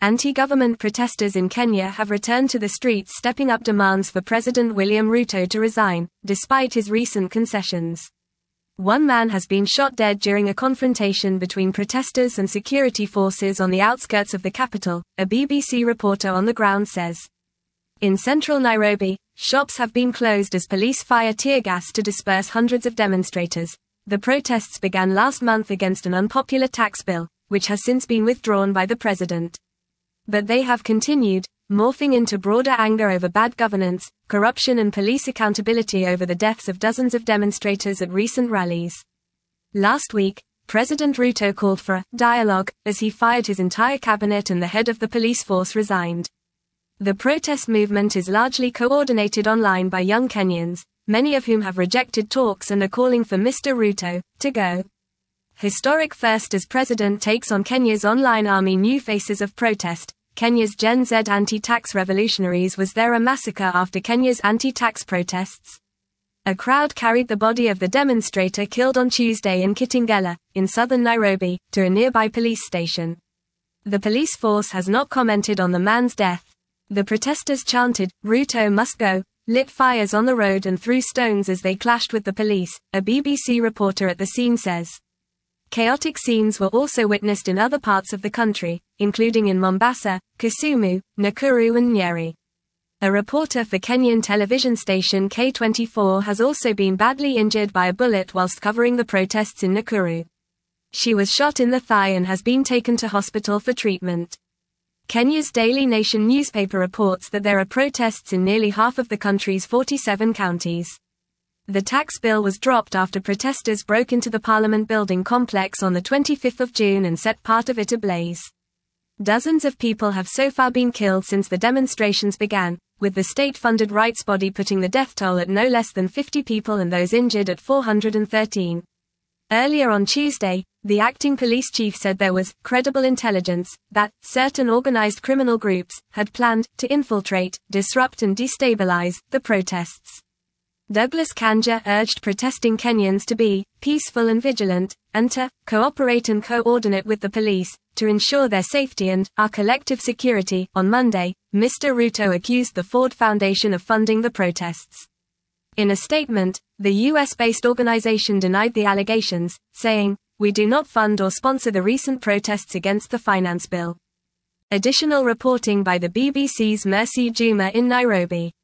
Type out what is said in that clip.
Anti-government protesters in Kenya have returned to the streets, stepping up demands for President William Ruto to resign, despite his recent concessions. One man has been shot dead during a confrontation between protesters and security forces on the outskirts of the capital, a BBC reporter on the ground says. In central Nairobi, shops have been closed as police fire tear gas to disperse hundreds of demonstrators. The protests began last month against an unpopular tax bill, which has since been withdrawn by the president. But they have continued, morphing into broader anger over bad governance, corruption and police accountability over the deaths of dozens of demonstrators at recent rallies. Last week, President Ruto called for a dialogue, as he fired his entire cabinet and the head of the police force resigned. The protest movement is largely coordinated online by young Kenyans, many of whom have rejected talks and are calling for Mr. Ruto to go. Historic first as president takes on Kenya's online army. New faces of protest. Kenya's Gen Z anti-tax revolutionaries. Was there a massacre after Kenya's anti-tax protests? A crowd carried the body of the demonstrator killed on Tuesday in Kitengela, in southern Nairobi, to a nearby police station. The police force has not commented on the man's death. The protesters chanted, "Ruto must go," lit fires on the road and threw stones as they clashed with the police, a BBC reporter at the scene says. Chaotic scenes were also witnessed in other parts of the country, including in Mombasa, Kisumu, Nakuru and Nyeri. A reporter for Kenyan television station K24 has also been badly injured by a bullet whilst covering the protests in Nakuru. She was shot in the thigh and has been taken to hospital for treatment. Kenya's Daily Nation newspaper reports that there are protests in nearly half of the country's 47 counties. The tax bill was dropped after protesters broke into the Parliament building complex on the 25th of June and set part of it ablaze. Dozens of people have so far been killed since the demonstrations began, with the state-funded rights body putting the death toll at no less than 50 people and those injured at 413. Earlier on Tuesday, the acting police chief said there was credible intelligence that certain organized criminal groups had planned to infiltrate, disrupt and destabilize the protests. Douglas Kanja urged protesting Kenyans to be peaceful and vigilant, and to cooperate and coordinate with the police to ensure their safety and our collective security. On Monday, Mr. Ruto accused the Ford Foundation of funding the protests. In a statement, the US-based organization denied the allegations, saying, "We do not fund or sponsor the recent protests against the finance bill." Additional reporting by the BBC's Mercy Juma in Nairobi.